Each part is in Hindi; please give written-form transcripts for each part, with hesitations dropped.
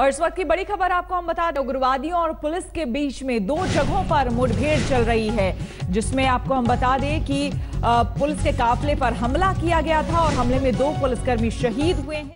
और इस वक्त की बड़ी खबर आपको हम बता दें, उग्रवादियों और पुलिस के बीच में 2 जगहों पर मुठभेड़ चल रही है, जिसमें आपको हम बता दें कि पुलिस के काफिले पर हमला किया गया था और हमले में 2 पुलिसकर्मी शहीद हुए हैं।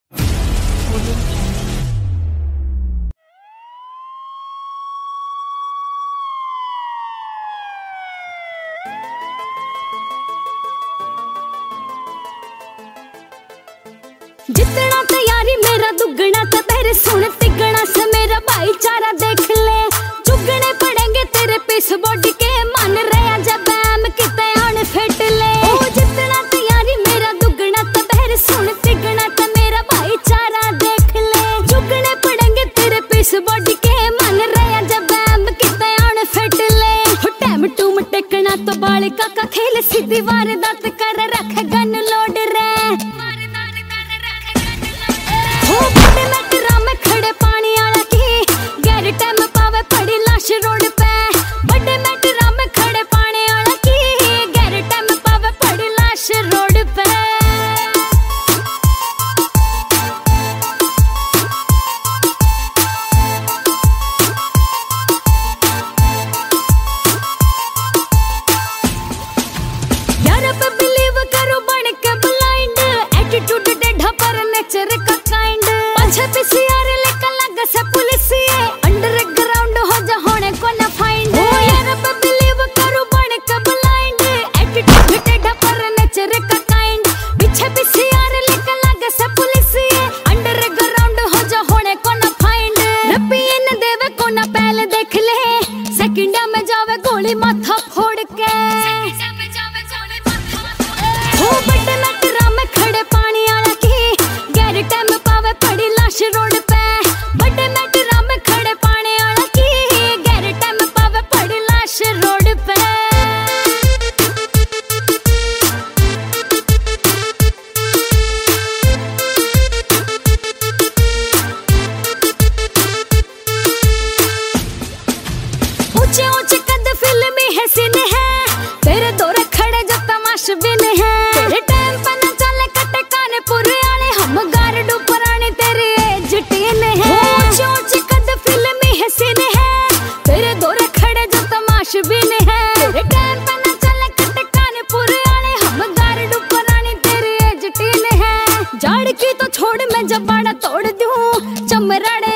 जितना तैयारी मेरा दुगना था तेरे सुन तिगना से मेरा भाईचारा देख ले, चुगने पड़ेंगे तेरे पीस बॉडी के मान रहा जब बैम किते आन फिट ले। ओ जितना तैयारी मेरा दुगना था तेरे सुन तिगना था मेरा भाईचारा देख ले, चुगने पड़ेंगे तेरे पीस बॉडी के मान रहा जब बैम किते आन फिट ले। टैम टूम टेकना तो बालिका का खेल सीधी वारदात कर रख गन लोड रे। बड़े मेटरा में खड़े पानी आला की गैर टाइम पावे पड़ी लाश रोड पे, बड़े मेटरा में खड़े पानी आला की गैर टाइम पावे पड़ी लाश रोड पे। यार अब बिलीव करो बन के ब्लाइंड, एटीट्यूड डेढ़ा पर नेचर का काइंड, पीसीआर लेकर लगा से पुलिस ये अंडरग्राउंड हो जा होने को ना फाइंड। ओ यार अब बिलीव करो बन के ब्लाइंड, एटीट्यूड टेढ़ा पर नेचर का काइंड, पीछे पीसीआर लेकर लगा से पुलिस ये अंडरग्राउंड हो जा होने को ना फाइंड। रब्बी इन देवे को ना पहले देख ले, सेकंड में जावे गोली माथा फोड़ के। ओ बड़े मेटरा में खड़े पानी आला की गैर टाइम पावे पड़ी लाश रोड पे, बड़े मेटरा में खड़े पानी आला की गैर टाइम पावे पड़ी लाश रोड पे। ऊंचे ऊंचे कद फिल्मी है सीन है, तेरे दौरे खड़े जो तमाशबीन है, तेरे टाइम पर न चले कटे काने पूरे आने हम गार्ड ऊपर आने तेरे एज टीन है। ऊंचे ऊंचे कद फिल्मी है सीन है, तेरे दौरे खड़े जो तमाशबीन है, तेरे टाइम पर न चले कटे काने पूरे आने हम गार्ड ऊपर आने तेरे एज टीन है। जाड़ की तो छोड़ मैं जब बाड़ा तोड़ दूं, चमराड़े